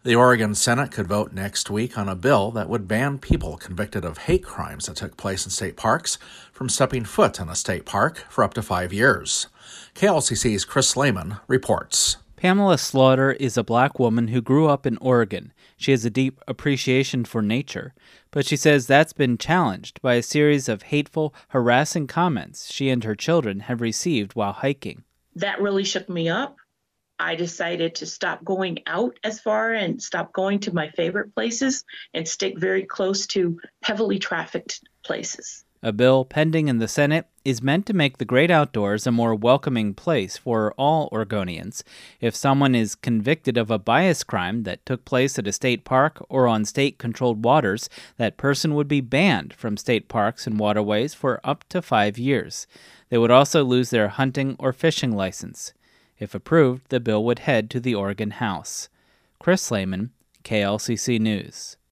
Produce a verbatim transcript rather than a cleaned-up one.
The Oregon Senate could vote next week on a bill that would ban people convicted of hate crimes that took place in state parks from stepping foot in a state park for up to five years. K L C C's Chris Lehman reports. Pamela Slaughter is a black woman who grew up in Oregon. She has a deep appreciation for nature, but she says that's been challenged by a series of hateful, harassing comments she and her children have received while hiking. That really shook me up. I decided to stop going out as far and stop going to my favorite places and stick very close to heavily trafficked places. A bill pending in the Senate is meant to make the great outdoors a more welcoming place for all Oregonians. If someone is convicted of a bias crime that took place at a state park or on state-controlled waters, that person would be banned from state parks and waterways for up to five years. They would also lose their hunting or fishing license. If approved, the bill would head to the Oregon House. Chris Lehman, K L C C News.